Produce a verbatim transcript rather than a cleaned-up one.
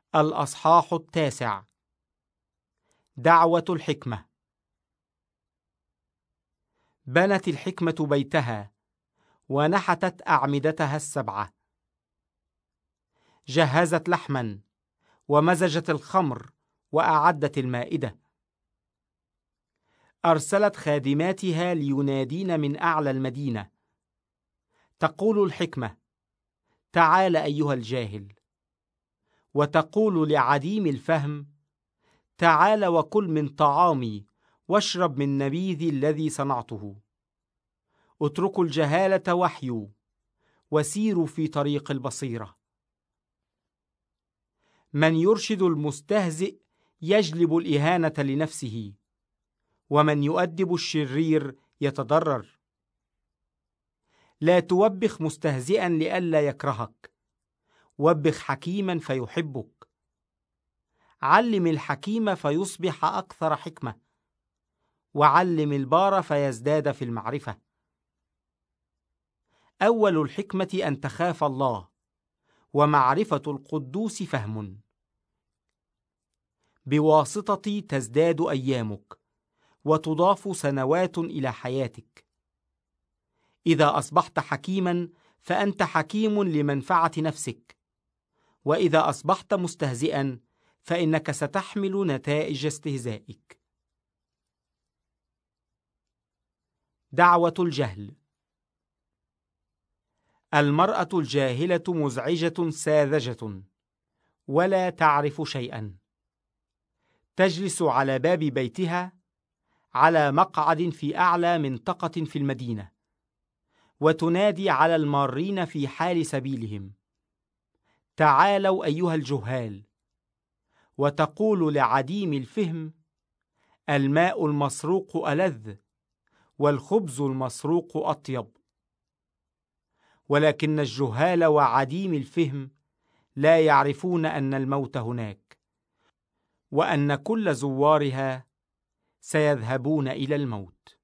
الأصحاح التاسع. دعوة الحكمة. بنت الحكمة بيتها ونحتت أعمدتها السبعة، جهزت لحما ومزجت الخمر وأعدت المائدة، أرسلت خادماتها لينادين من أعلى المدينة. تقول الحكمة: تعال أيها الجاهل، وتقول لعديم الفهم: تعال وكل من طعامي واشرب من نبيذي الذي صنعته. اتركوا الجهالة وحيوا، وسيروا في طريق البصيرة. من يرشد المستهزئ يجلب الإهانة لنفسه، ومن يؤدب الشرير يتضرر. لا توبخ مستهزئا لئلا يكرهك، وبخ حكيما فيحبك. علم الحكيم فيصبح أكثر حكمة، وعلم البار فيزداد في المعرفة. أول الحكمة أن تخاف الله، ومعرفة القدوس فهم. بواسطتي تزداد أيامك، وتضاف سنوات إلى حياتك. إذا أصبحت حكيما فأنت حكيم لمنفعة نفسك، وإذا أصبحت مستهزئا فإنك ستحمل نتائج استهزائك. دعوة الجهل. المرأة الجاهلة مزعجة ساذجة، ولا تعرف شيئا. تجلس على باب بيتها على مقعد في أعلى منطقة في المدينة، وتنادي على المارين في حال سبيلهم: تعالوا أيها الجهال. وتقول لعديم الفهم: الماء المسروق ألذ، والخبز المسروق أطيب. ولكن الجهال وعديم الفهم لا يعرفون أن الموت هناك، وأن كل زوارها سيذهبون إلى الموت.